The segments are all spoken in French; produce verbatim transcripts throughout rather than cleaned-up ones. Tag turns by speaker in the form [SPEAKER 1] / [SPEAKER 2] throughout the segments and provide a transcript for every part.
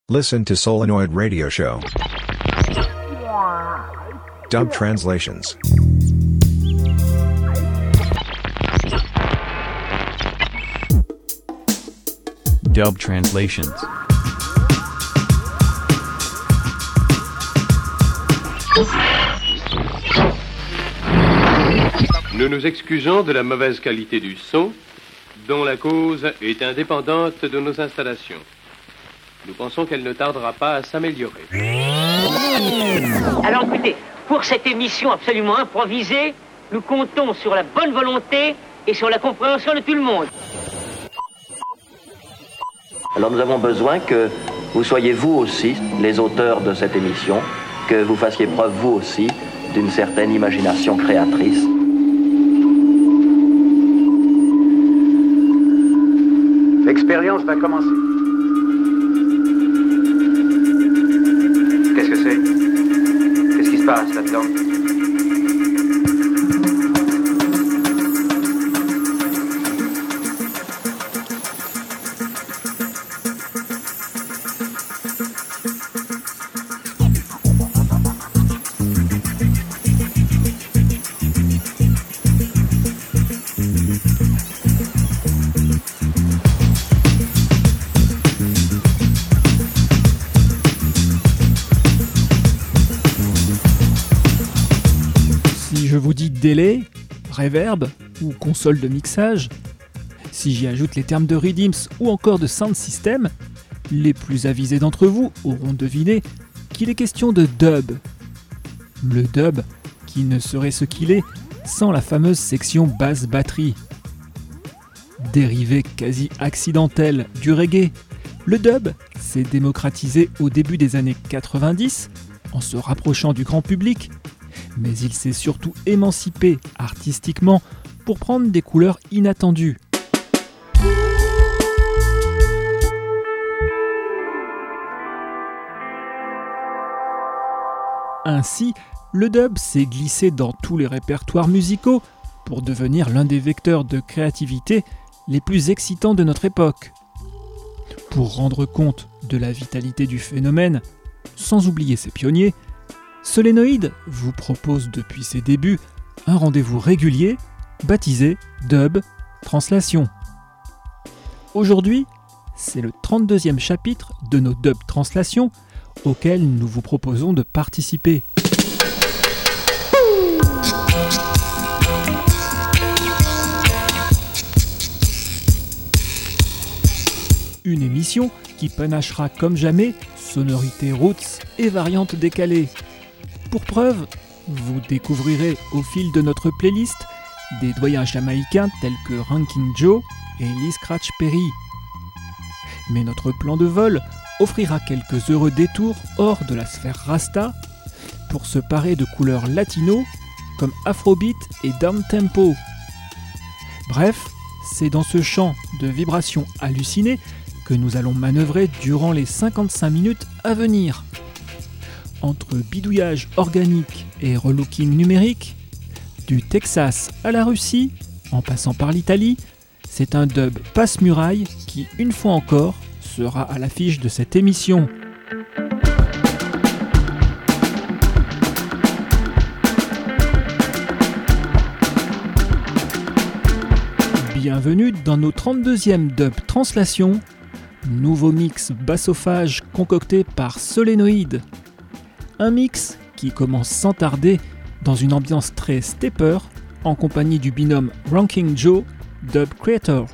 [SPEAKER 1] Listen to Solenoid Radio Show. Dub translations.
[SPEAKER 2] Dub translations.
[SPEAKER 3] Nous nous excusons de la mauvaise qualité du son, dont la cause est indépendante de nos installations. Nous pensons qu'elle ne tardera pas à s'améliorer.
[SPEAKER 4] Alors écoutez, pour cette émission absolument improvisée, nous comptons sur la bonne volonté et sur la compréhension de tout le monde.
[SPEAKER 5] Alors nous avons besoin que vous soyez vous aussi les auteurs de cette émission, que vous fassiez preuve vous aussi d'une certaine imagination créatrice.
[SPEAKER 6] L'expérience va commencer. Qu'est-ce que c'est? Qu'est-ce qui se passe là-dedans?
[SPEAKER 7] Délai, reverb ou console de mixage, si j'y ajoute les termes de Redeems ou encore de sound system, les plus avisés d'entre vous auront deviné qu'il est question de dub. Le dub qui ne serait ce qu'il est sans la fameuse section basse batterie. Dérivé quasi accidentel du reggae, le dub s'est démocratisé au début des années quatre-vingt-dix en se rapprochant du grand public, mais il s'est surtout émancipé artistiquement pour prendre des couleurs inattendues. Ainsi, le dub s'est glissé dans tous les répertoires musicaux pour devenir l'un des vecteurs de créativité les plus excitants de notre époque. Pour rendre compte de la vitalité du phénomène, sans oublier ses pionniers, Solenoid vous propose depuis ses débuts un rendez-vous régulier baptisé Dub Translation. Aujourd'hui, c'est le trente-deuxième chapitre de nos Dub Translations auquel nous vous proposons de participer. Une émission qui panachera comme jamais sonorités roots et variantes décalées. Pour preuve, vous découvrirez au fil de notre playlist des doyens jamaïcains tels que Ranking Joe et Lee Scratch Perry. Mais notre plan de vol offrira quelques heureux détours hors de la sphère Rasta pour se parer de couleurs latino comme Afrobeat et downtempo. Bref, c'est dans ce champ de vibrations hallucinées que nous allons manœuvrer durant les cinquante-cinq minutes à venir. Entre bidouillage organique et relooking numérique, du Texas à la Russie, en passant par l'Italie, c'est un dub passe-muraille qui, une fois encore, sera à l'affiche de cette émission. Bienvenue dans nos trente-deuxième Dub Translations, nouveau mix bassophage concocté par Solenoid. Un mix qui commence sans tarder dans une ambiance très stepper en compagnie du binôme Ranking Joe, Dub Creator.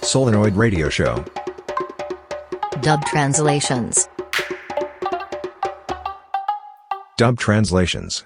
[SPEAKER 1] Solenoid Radio Show.
[SPEAKER 8] Dub translations.
[SPEAKER 1] Dub translations.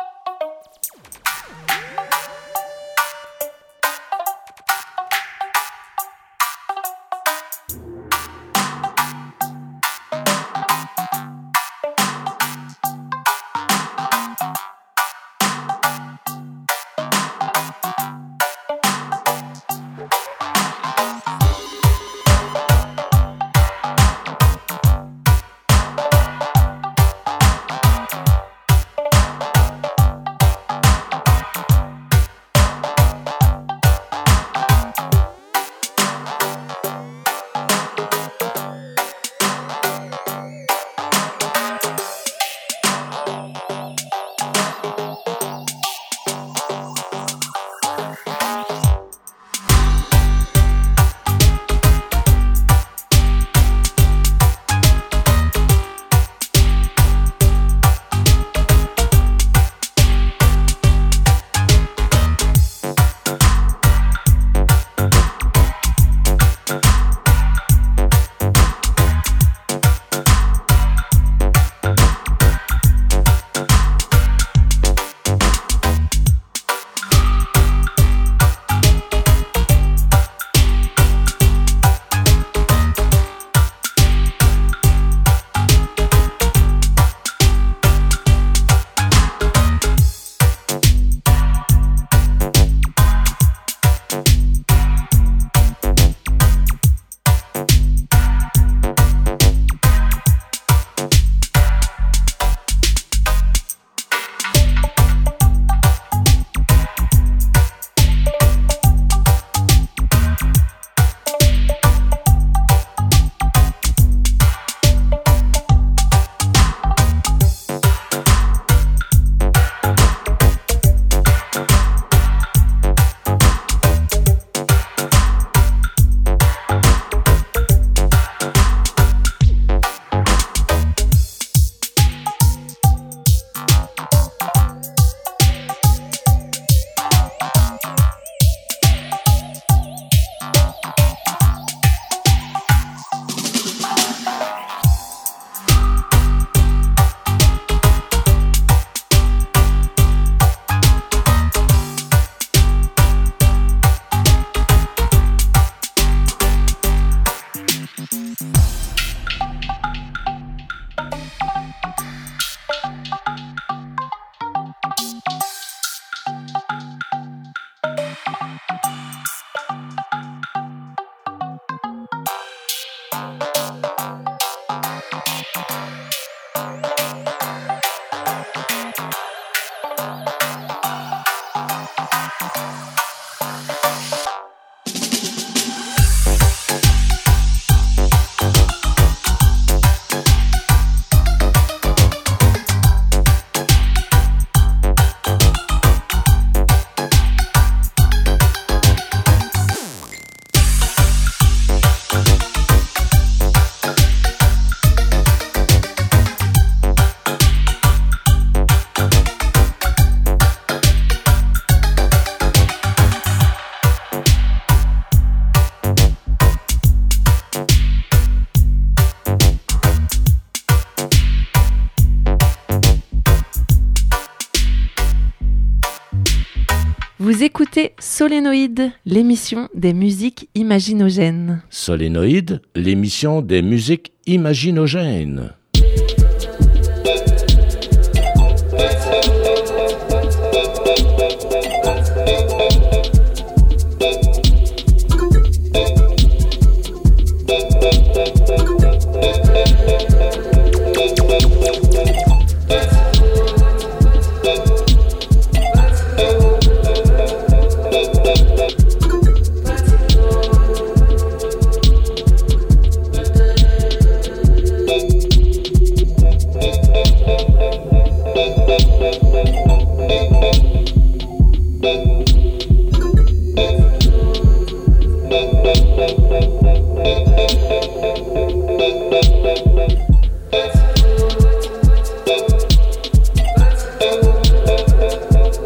[SPEAKER 9] Vous écoutez Solénoïde, l'émission des musiques imaginogènes.
[SPEAKER 10] Solénoïde, l'émission des musiques imaginogènes.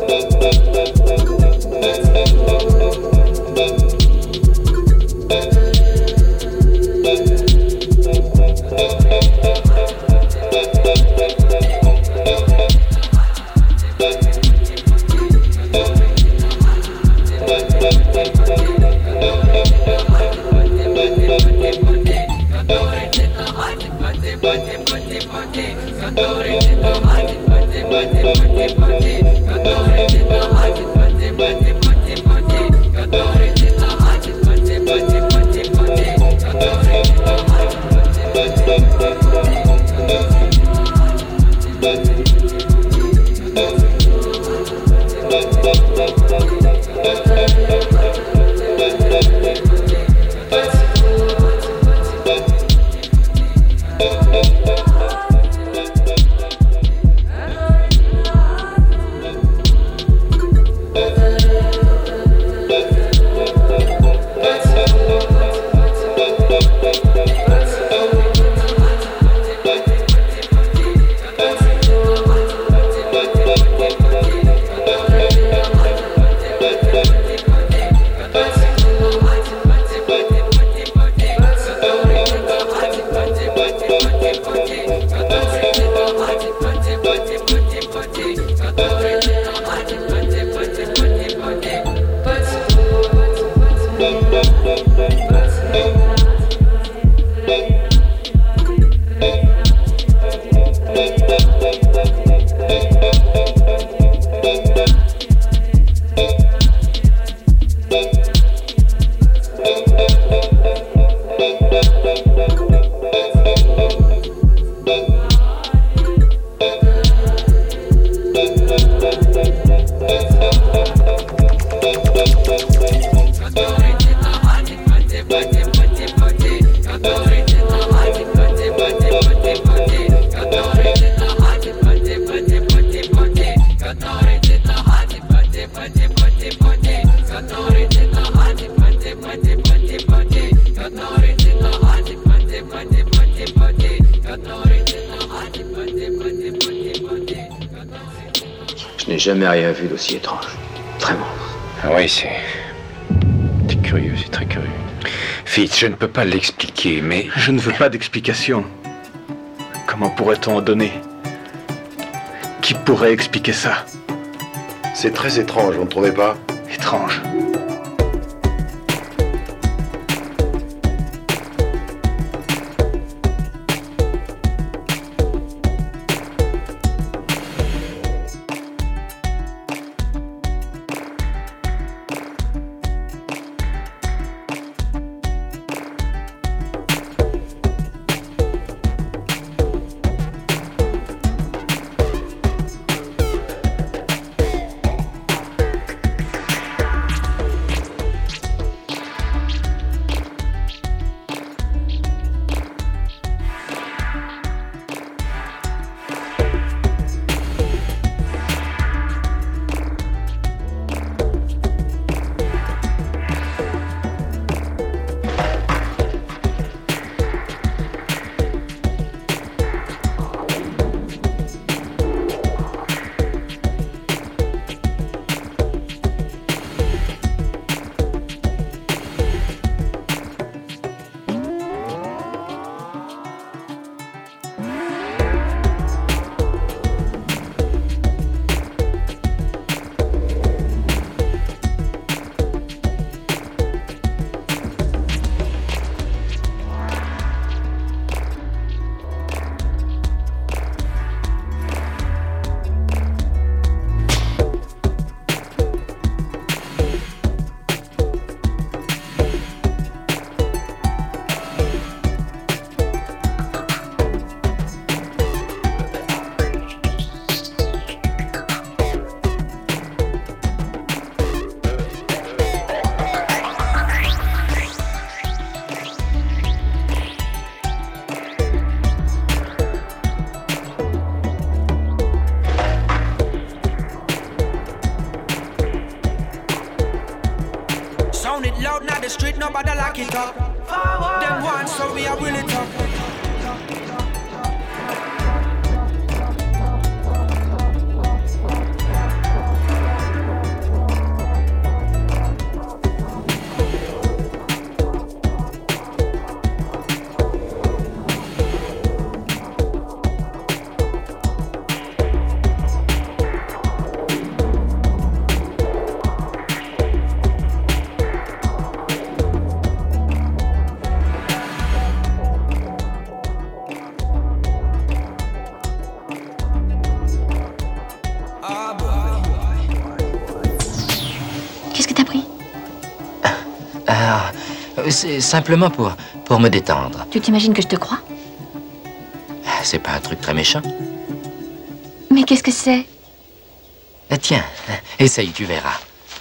[SPEAKER 11] We'll be right back.
[SPEAKER 6] Je n'ai jamais rien vu d'aussi étrange. Vraiment.
[SPEAKER 11] Ah oui, c'est... C'est curieux, c'est très curieux. Fitz, je ne peux pas l'expliquer, mais...
[SPEAKER 12] Je ne veux pas d'explication. Comment pourrait-on en donner? Qui pourrait expliquer ça?
[SPEAKER 13] C'est très étrange, vous ne trouvez pas?
[SPEAKER 12] Étrange.
[SPEAKER 14] Nobody lock it up. Them one, so we are willing to.
[SPEAKER 15] C'est simplement pour, pour me détendre.
[SPEAKER 8] Tu t'imagines que je te crois?
[SPEAKER 15] C'est pas un truc très méchant.
[SPEAKER 8] Mais qu'est-ce que c'est?
[SPEAKER 15] Tiens, essaye, tu verras.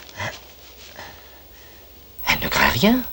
[SPEAKER 15] Elle ne craint rien.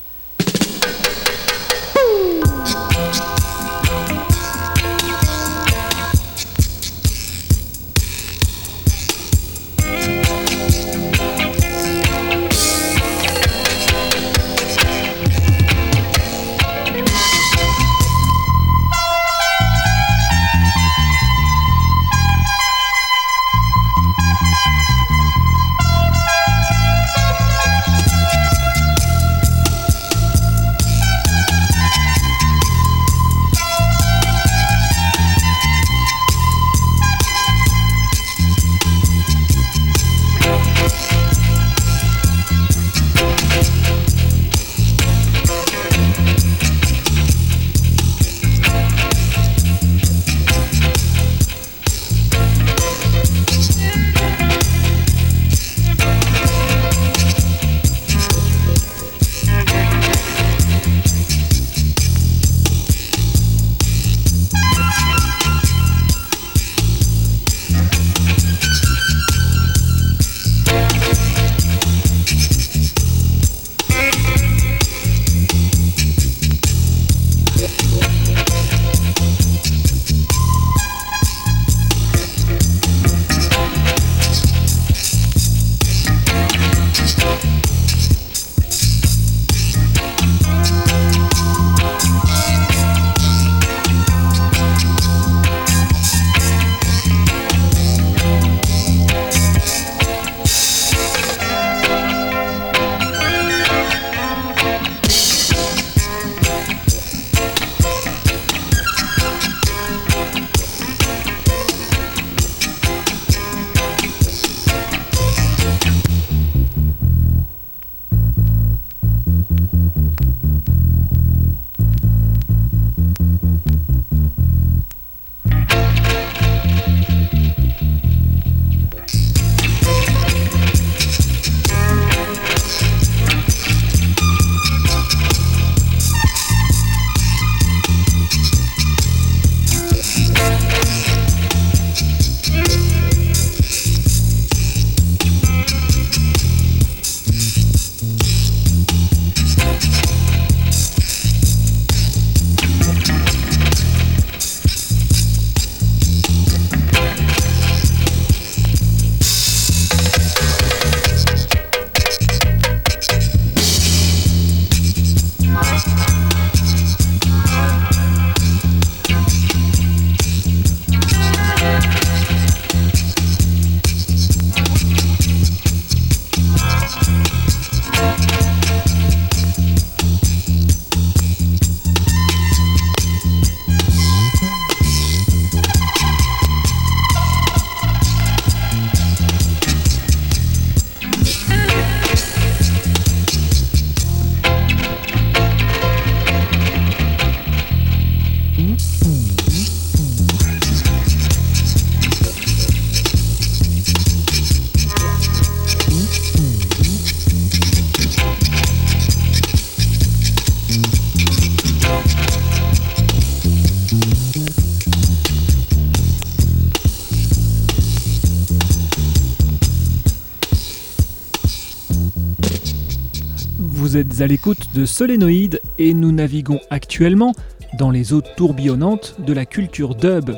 [SPEAKER 7] Vous êtes à l'écoute de Solénoïde et nous naviguons actuellement dans les eaux tourbillonnantes de la culture dub.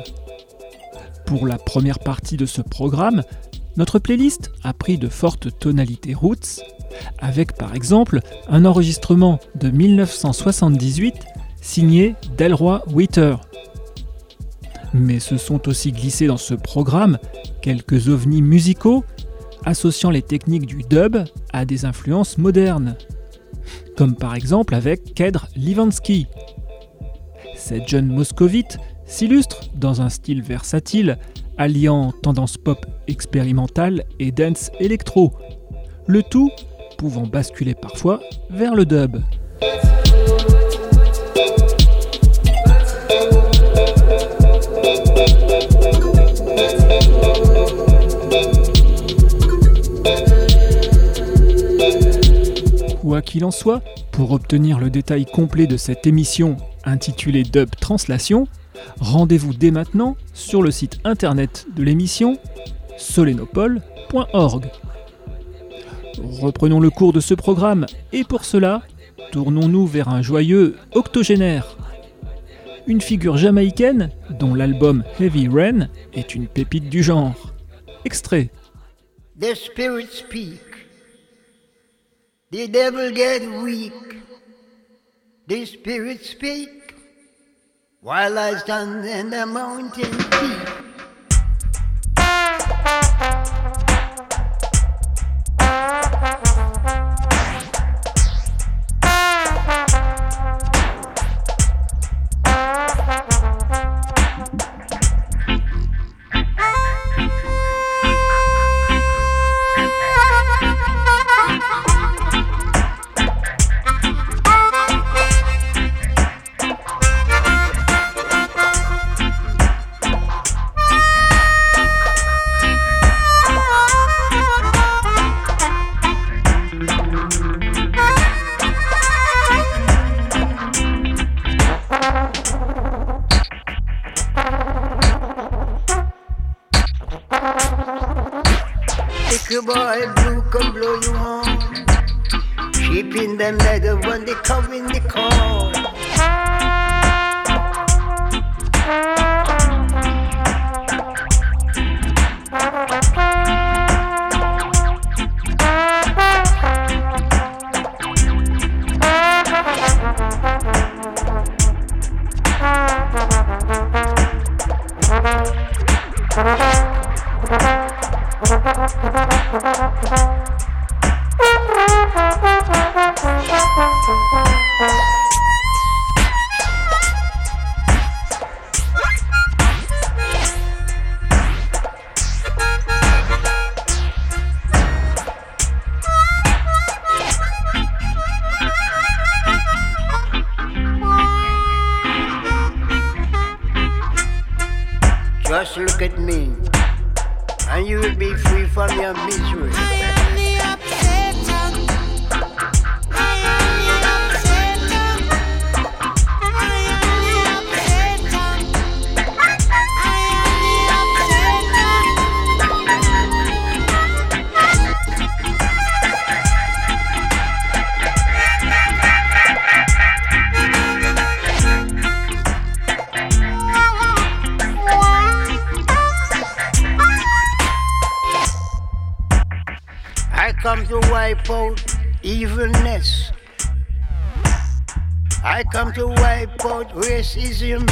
[SPEAKER 7] Pour la première partie de ce programme, notre playlist a pris de fortes tonalités roots, avec par exemple un enregistrement de mille neuf cent soixante-dix-huit signé Delroy Whitter. Mais se sont aussi glissés dans ce programme quelques ovnis musicaux associant les techniques du dub à des influences modernes, comme par exemple avec Kedr Livansky. Cette jeune moscovite s'illustre dans un style versatile, alliant tendance pop expérimentale et dance électro, le tout pouvant basculer parfois vers le dub. Quoi qu'il en soit, pour obtenir le détail complet de cette émission intitulée Dub Translation, rendez-vous dès maintenant sur le site internet de l'émission solenopole point org. Reprenons le cours de ce programme, et pour cela, tournons-nous vers un joyeux octogénaire. Une figure jamaïcaine dont l'album Heavy Rain est une pépite du genre. Extrait.
[SPEAKER 16] The spirits speak. The devil get weak. The spirits speak. While I stand in the mountain peak. Boy, blue can blow you on. Sheep in the meadow when they come in the corn. Just look at me, and you will be free from your misery. I am the upsetter. I am the upsetter. I am the upsetter. I am I come to wipe out evilness. I come to wipe out racism.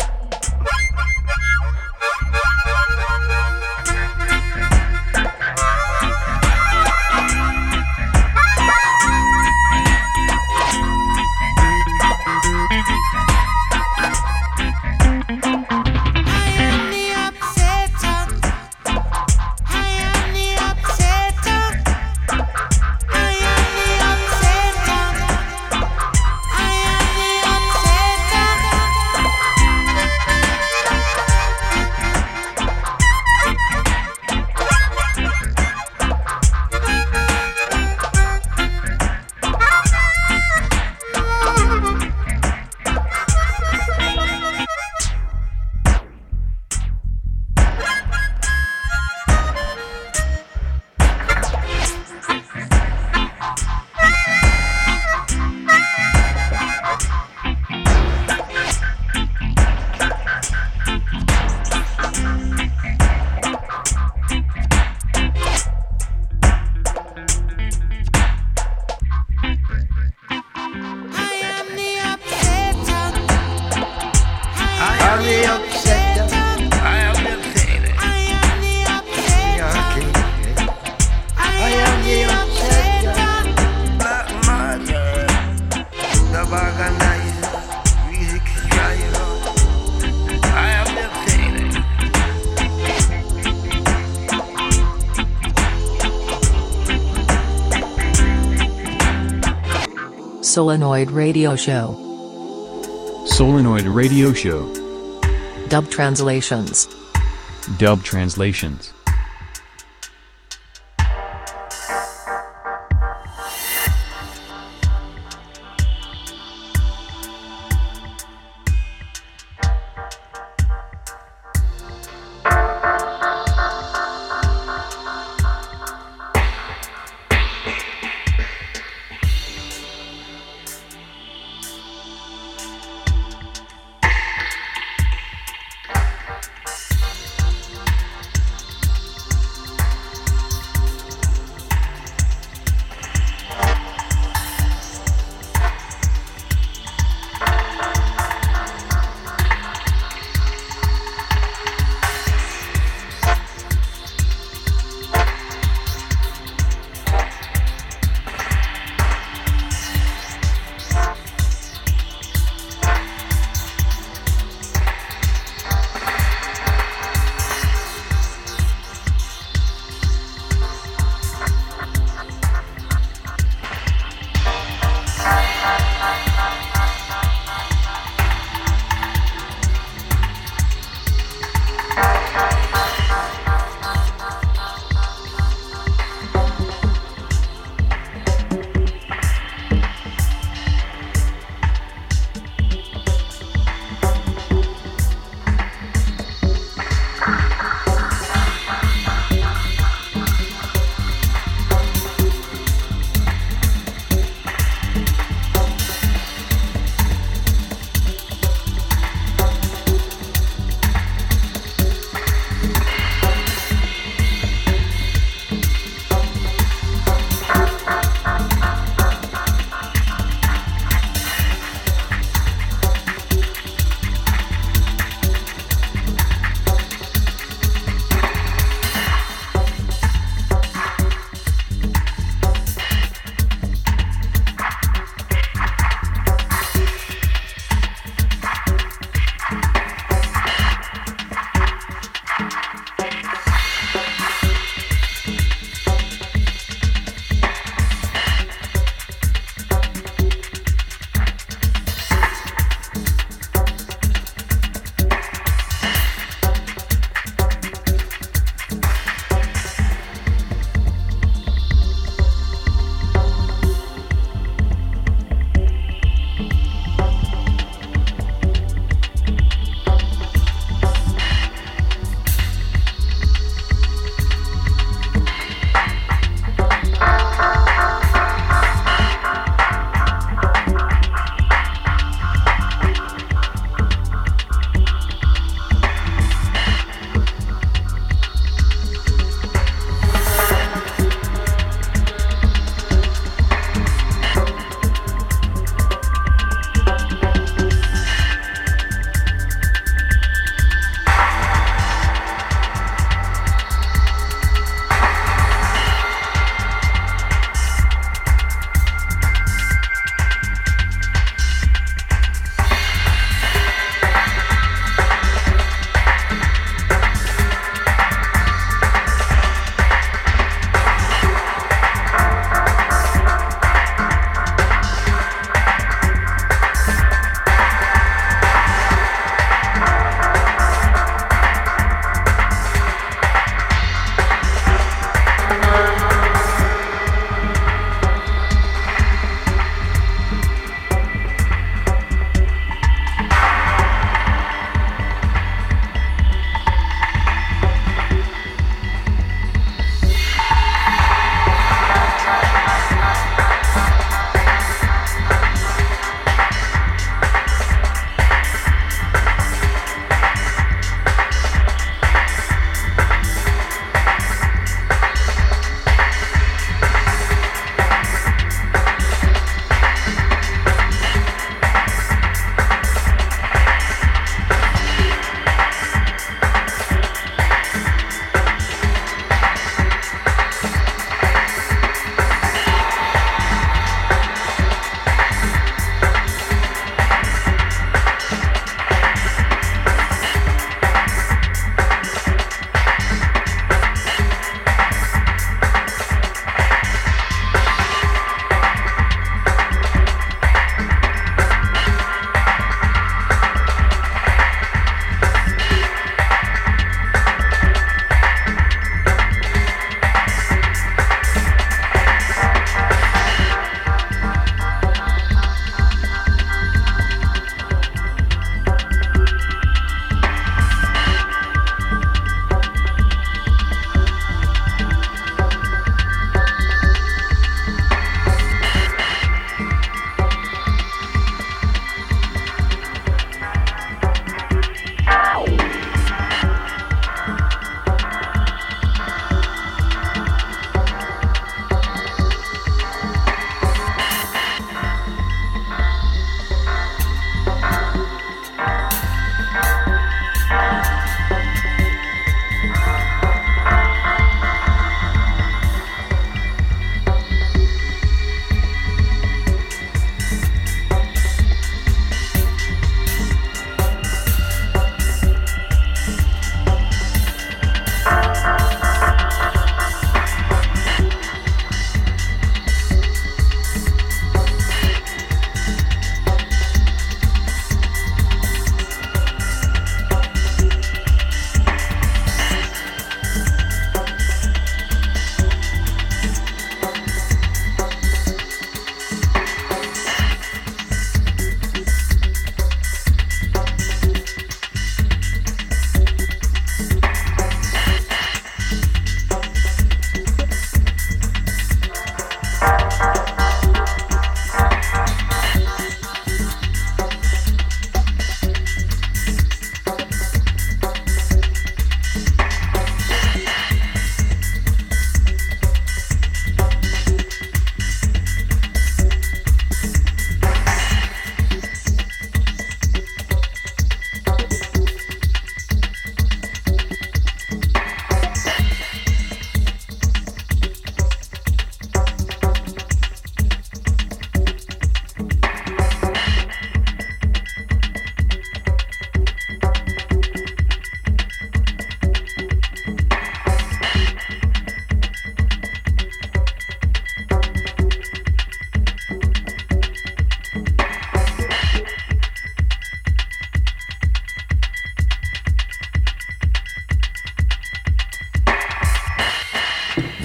[SPEAKER 8] Solenoid Radio Show.
[SPEAKER 2] Solenoid Radio Show.
[SPEAKER 8] Dub translations.
[SPEAKER 2] Dub translations.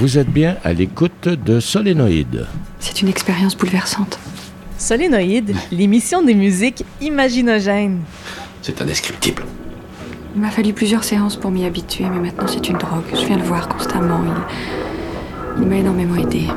[SPEAKER 10] Vous êtes bien à l'écoute de Solénoïde.
[SPEAKER 17] C'est une expérience bouleversante.
[SPEAKER 9] Solénoïde, l'émission des musiques imaginogènes.
[SPEAKER 6] C'est indescriptible.
[SPEAKER 17] Il m'a fallu plusieurs séances pour m'y habituer, mais maintenant c'est une drogue. Je viens le voir constamment. Il, il m'a énormément aidé.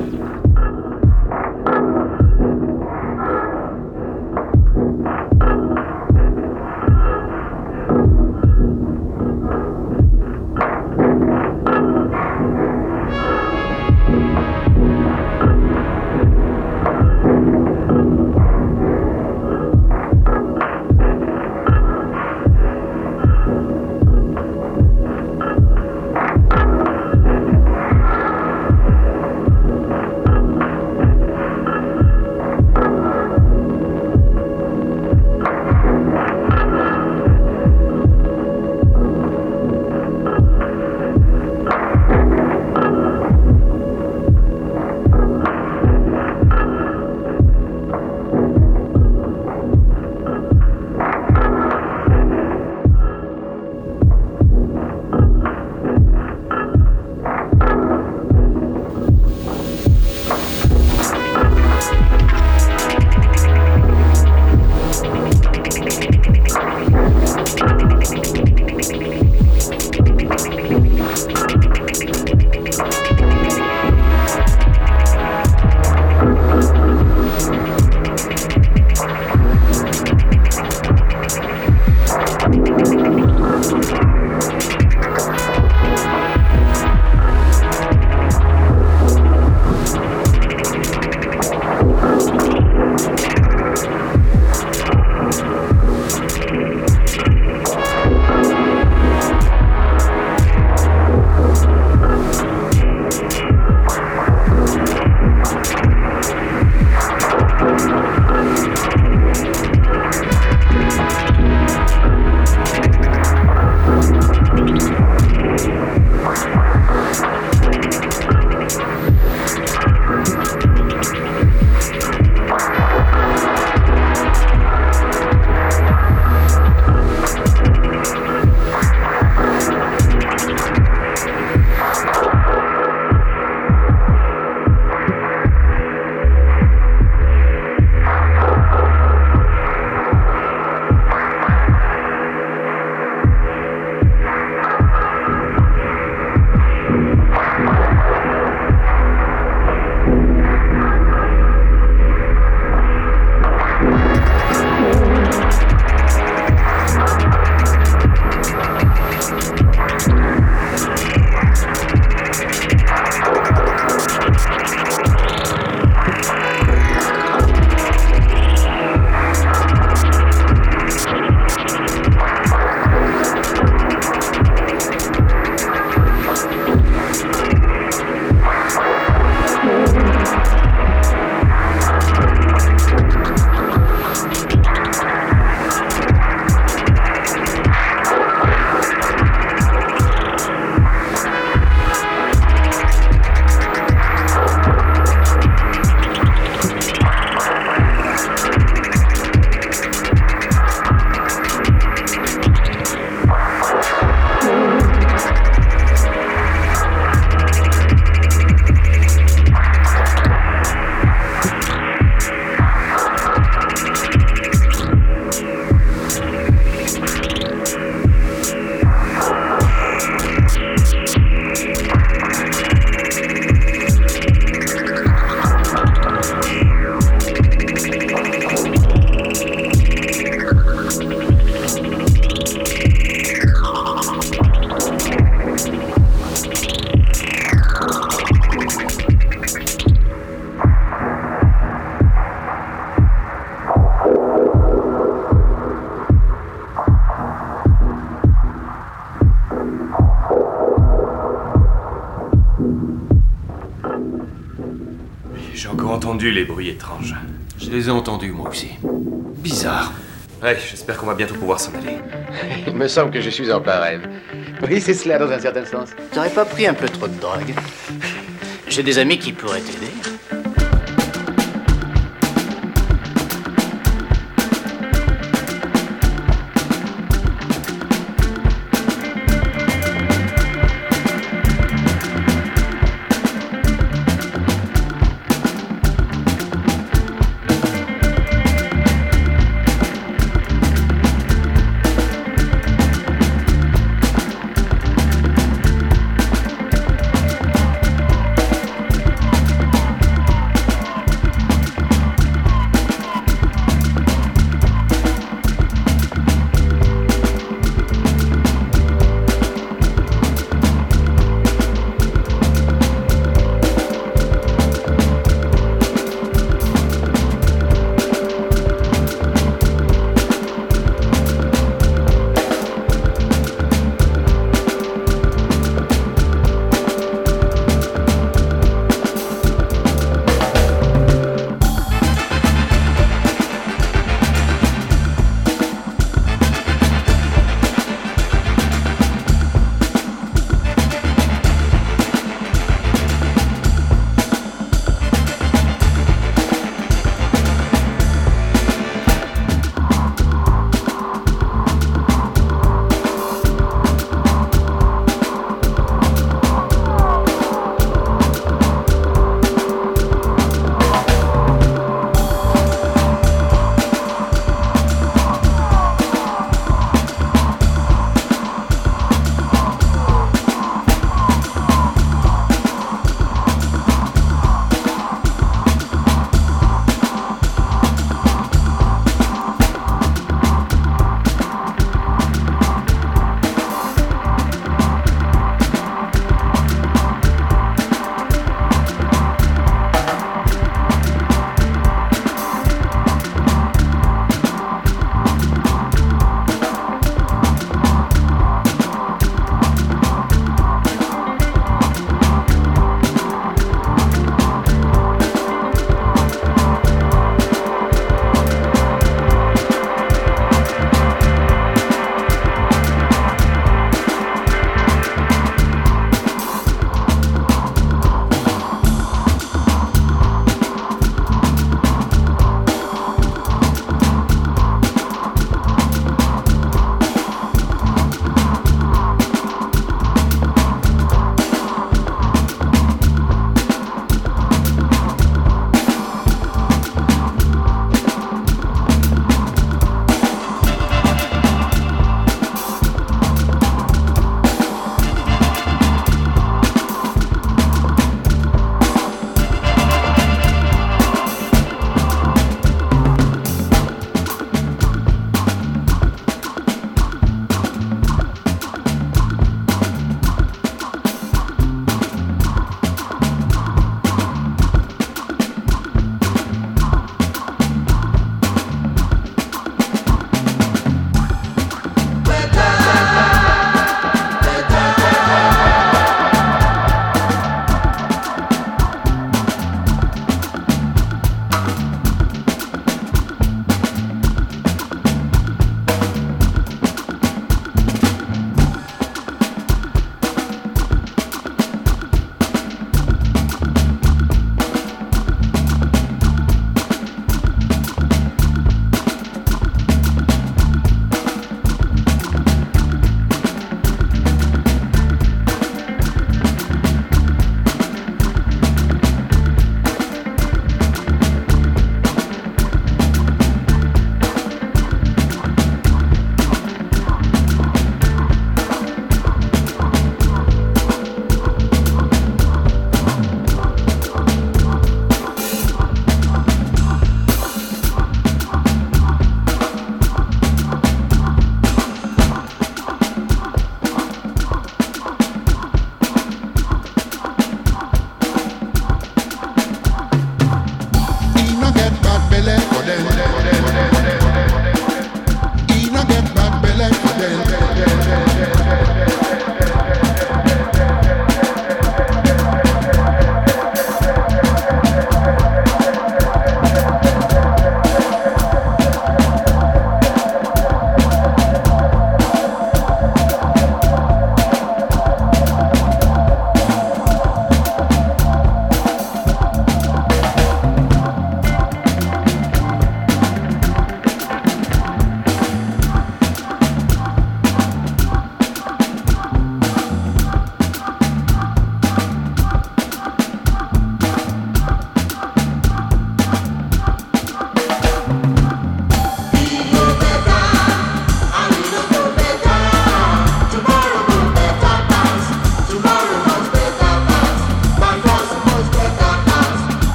[SPEAKER 18] J'ai encore entendu les bruits étranges. Je les ai entendus, moi aussi. Bizarre. Ouais, j'espère qu'on va bientôt pouvoir s'en aller.
[SPEAKER 6] Il me semble que je suis en plein rêve. Oui, c'est cela dans un certain sens.
[SPEAKER 15] T'aurais pas pris un peu trop de drogue? J'ai des amis qui pourraient t'aider.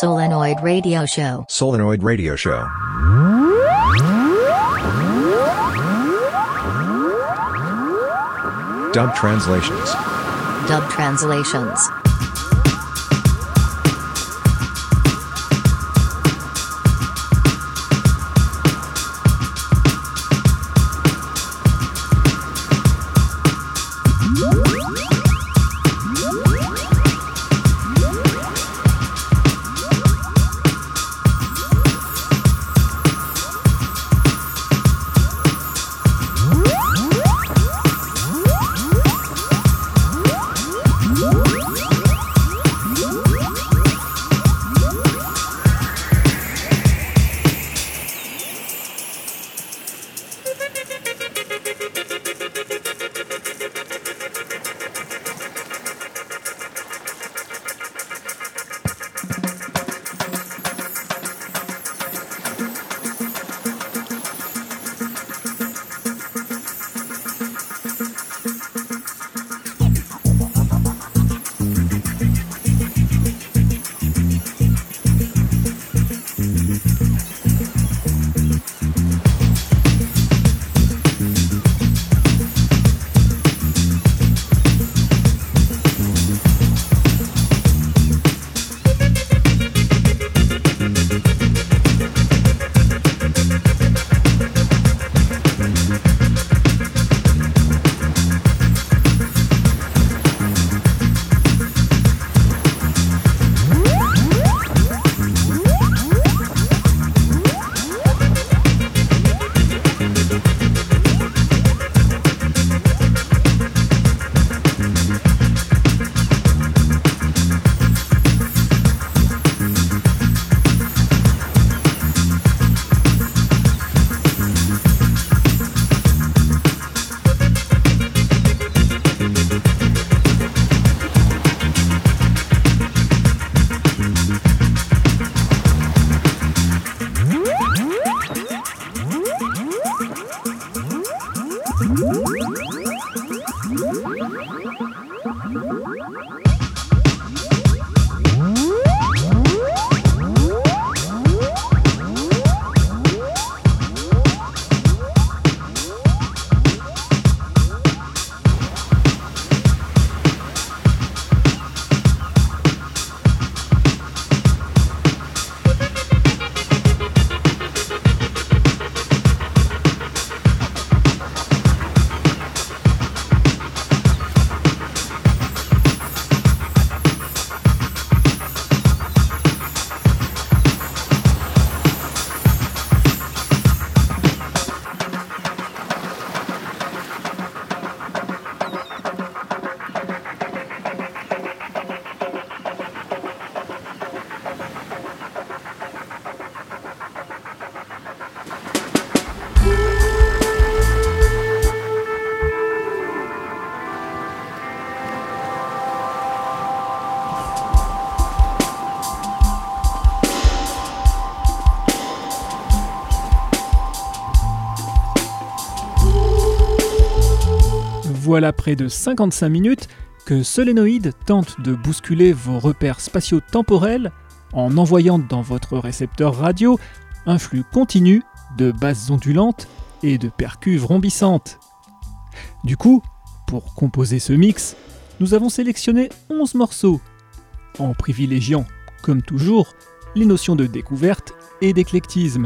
[SPEAKER 8] Solenoid Radio Show.
[SPEAKER 1] Solenoid Radio Show. Dub translations.
[SPEAKER 8] Dub translations.
[SPEAKER 7] Voilà près de cinquante-cinq minutes que Solenoid tente de bousculer vos repères spatio-temporels en envoyant dans votre récepteur radio un flux continu de basses ondulantes et de percus vrombissantes. Du coup, pour composer ce mix, nous avons sélectionné onze morceaux, en privilégiant, comme toujours, les notions de découverte et d'éclectisme.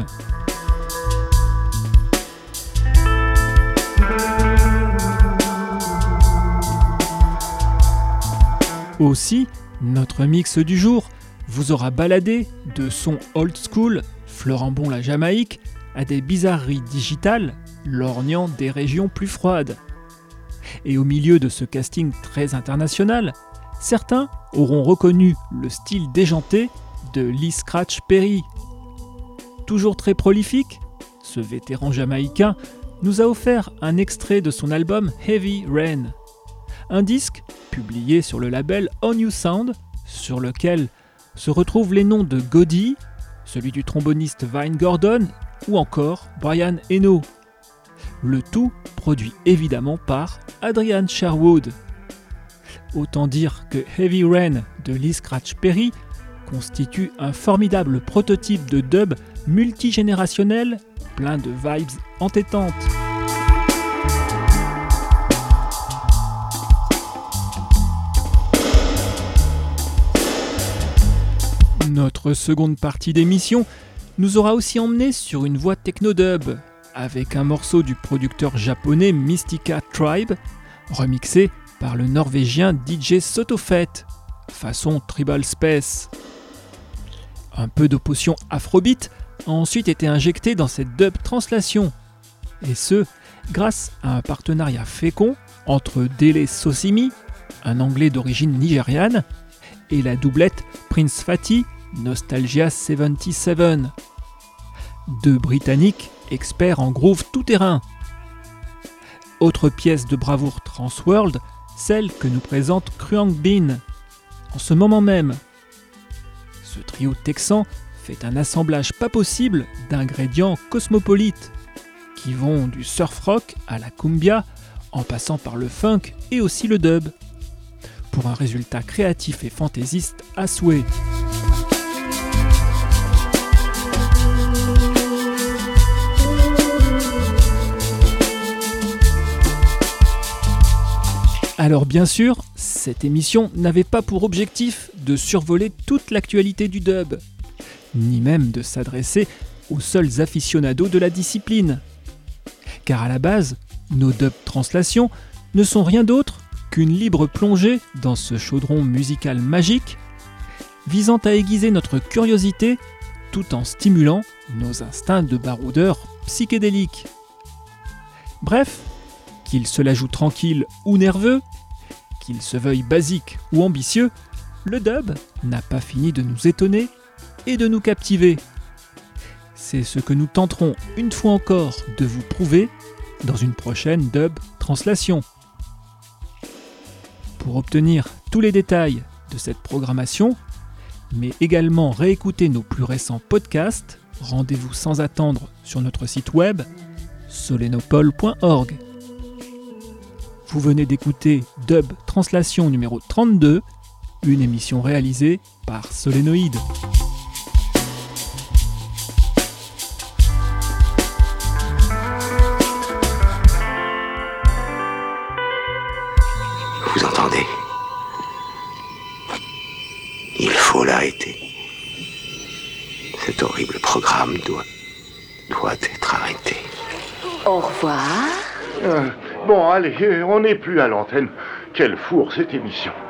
[SPEAKER 7] Aussi, notre mix du jour vous aura baladé de sons old school, fleurant bon la Jamaïque, à des bizarreries digitales, lorgnant des régions plus froides. Et au milieu de ce casting très international, certains auront reconnu le style déjanté de Lee Scratch Perry. Toujours très prolifique, ce vétéran jamaïcain nous a offert un extrait de son album Heavy Rain, un disque publié sur le label On You Sound, sur lequel se retrouvent les noms de Goody, celui du tromboniste Vine Gordon ou encore Brian Eno. Le tout produit évidemment par Adrian Sherwood. Autant dire que Heavy Rain de Lee Scratch Perry constitue un formidable prototype de dub multigénérationnel, plein de vibes entêtantes. Notre seconde partie d'émission nous aura aussi emmené sur une voie techno-dub, avec un morceau du producteur japonais Mystica Tribe, remixé par le norvégien D J Sotofet, façon Tribal Space. Un peu de potion afrobeat a ensuite été injecté dans cette dub translation, et ce, grâce à un partenariat fécond entre Dele Sosimi, un anglais d'origine nigériane, et la doublette Prince Fatty Nostalgia soixante-dix-sept, deux Britanniques experts en groove tout-terrain. Autre pièce de bravoure Transworld, celle que nous présente Kruang Bin, en ce moment même. Ce trio texan fait un assemblage pas possible d'ingrédients cosmopolites, qui vont du surf rock à la cumbia, en passant par le funk et aussi le dub, pour un résultat créatif et fantaisiste à souhait. Alors bien sûr, cette émission n'avait pas pour objectif de survoler toute l'actualité du dub, ni même de s'adresser aux seuls aficionados de la discipline. Car à la base, nos dub translations ne sont rien d'autre qu'une libre plongée dans ce chaudron musical magique, visant à aiguiser notre curiosité tout en stimulant nos instincts de baroudeurs psychédéliques. Bref, qu'il se la joue tranquille ou nerveux, qu'il se veuille basique ou ambitieux, le dub n'a pas fini de nous étonner et de nous captiver. C'est ce que nous tenterons une fois encore de vous prouver dans une prochaine dub translation. Pour obtenir tous les détails de cette programmation, mais également réécouter nos plus récents podcasts, rendez-vous sans attendre sur notre site web solenopole point org. Vous venez d'écouter Dub Translation numéro trente-deux, une émission réalisée par Solénoïde.
[SPEAKER 11] Vous entendez? Il faut l'arrêter. Cet horrible programme doit, doit être arrêté.
[SPEAKER 19] Au revoir.
[SPEAKER 13] Euh, bon, allez, on n'est plus à l'antenne. Quelle fourre cette émission.